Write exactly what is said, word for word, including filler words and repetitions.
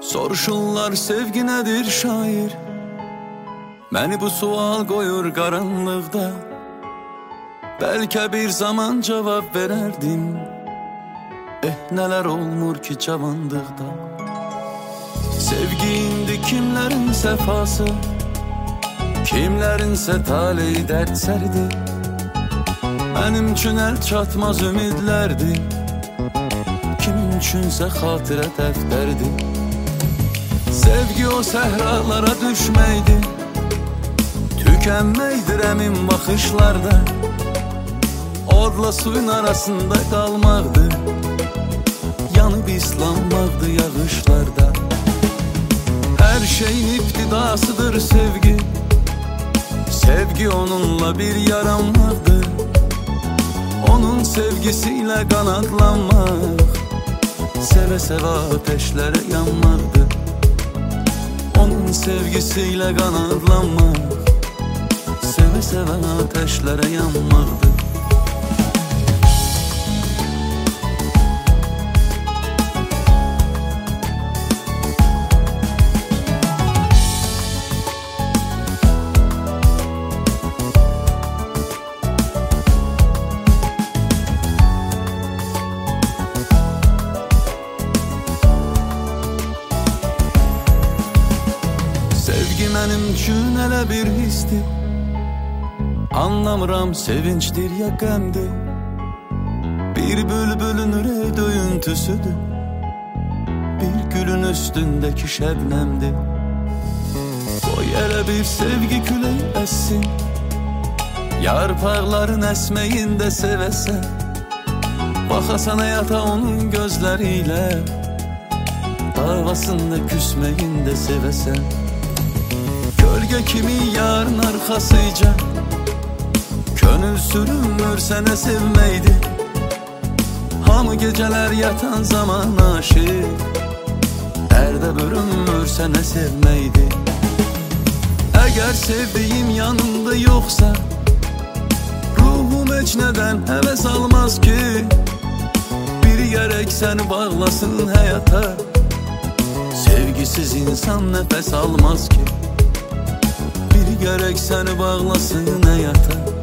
Soruşurlar sevgi nedir şair? Məni bu sual qoyur qaranlıqda. Bəlkə bir zaman cavab verərdim. Eh, nələr olmur ki cavanlıqda. Sevgi indi kimlərin səfası, kimlərinsə taleyi dərd sərdi. Mənim üçün əl çatmaz ümidlərdi, kimin üçünsə xatirə dəftərdi. Sevgi o səhralara düşməkdi, tükənməkdir əmin baxışlarda. Odla suyun arasında qalmaqdı, yanıb islanmaqdı yağışlarda. Hər şeyin ibtidasıdır sevgi, sevgi onunla bir yaranmaqdır. Onun sevgisiyle qanadlanmaq, sevə-sevə ateşlərə yanmaqdır. Onun sevgisiyle qanadlanmaq, sevə-sevə ateşlərə yanmaqdır. Sevgi mənim üçün elə bir histir, anlamıram sevinçdir ya qəmdir. Bir bülbülün ürək döyüntüsüdür, bir gülün üstündəki şəbnəmdir. Qoy elə bir sevgi külək əssin, yarpaqların əsməyində sevəsən. Baxasan həyata onun gözlərilə, davasında küsməyində sevəsən. Gölge kimi yarın arxasıca, könül sürünmür sənə sevməkdi. Hamı gecələr yatan zaman aşıq, dərdə bürünmür sənə sevməkdi. Əgər sevdiyim yanında yoxsa, ruhum heç nədən həvəs almaz ki. Biri gərək səni bağlasın həyata, sevgisiz insan nəfəs almaz ki. Gərək səni bağlasın həyata,